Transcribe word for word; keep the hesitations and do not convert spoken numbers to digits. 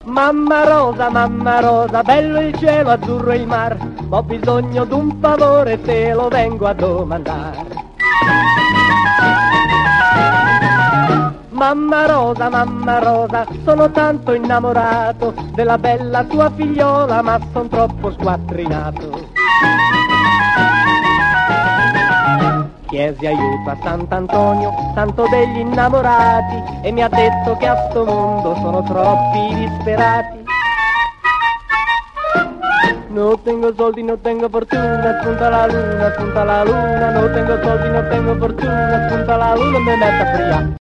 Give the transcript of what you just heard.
Mamma Rosa, mamma Rosa, bello il cielo, azzurro il mar, ho bisogno d'un favore, te lo vengo a domandare. Mamma Rosa, mamma Rosa, sono tanto innamorato della bella tua figliola, ma son troppo squattrinato. Chiesi aiuto a Sant'Antonio, santo degli innamorati, e mi ha detto che a sto mondo sono troppi disperati. No tengo soldi, no tengo fortuna, spunta la luna, spunta la luna, no tengo soldi, no tengo fortuna, spunta la luna, me metta fria.